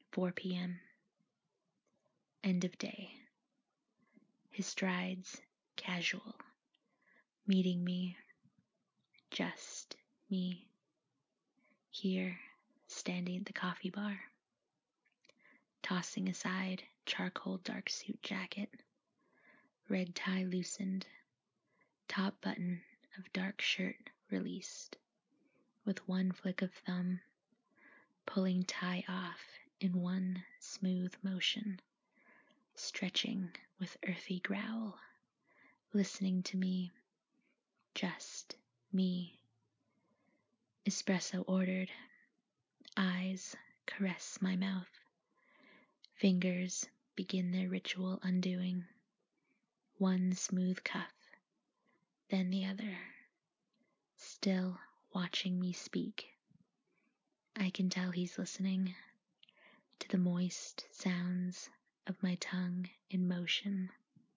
4 p.m. End of day. His strides casual, meeting me, just me, here, standing at the coffee bar, tossing aside charcoal dark suit jacket, red tie loosened, top button of dark shirt released, with one flick of thumb, pulling tie off in one smooth motion, stretching with earthy growl, listening to me, just me. Espresso ordered, eyes caress my mouth, fingers begin their ritual undoing, one smooth cuff, then the other, still watching me speak. I can tell he's listening to the moist sounds of my tongue in motion.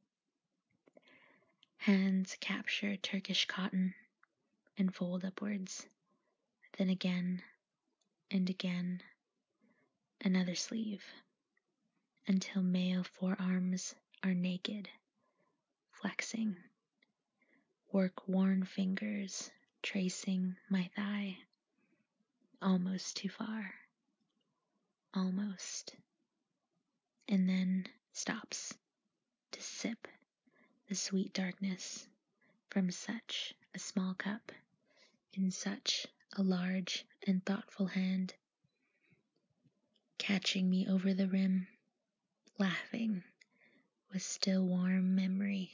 Hands capture Turkish cotton and fold upwards, then again and again, another sleeve, until male forearms are naked, flexing, work-worn fingers tracing my thigh, almost too far, almost, and then stops to sip the sweet darkness from such a small cup in such a large and thoughtful hand, catching me over the rim, laughing with still warm memory.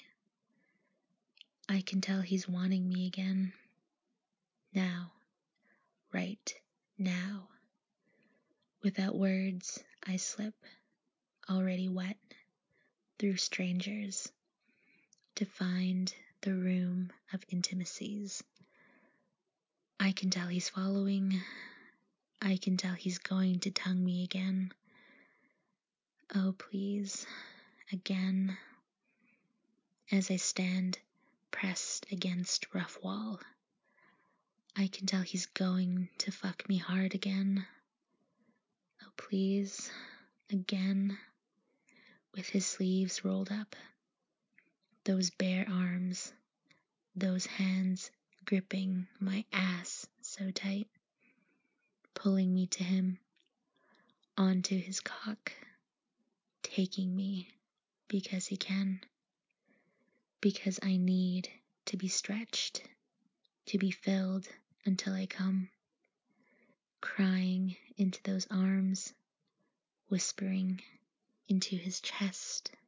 I can tell he's wanting me again. Now, right now. Without words, I slip, already wet, through strangers, to find the room of intimacies. I can tell he's following. I can tell he's going to tongue me again. Oh, please, again. As I stand pressed against rough wall, I can tell he's going to fuck me hard again. Oh, please, again. With his sleeves rolled up, those bare arms, those hands gripping my ass so tight, pulling me to him, onto his cock, taking me because he can, because I need to be stretched, to be filled until I come, crying into those arms, whispering into his chest.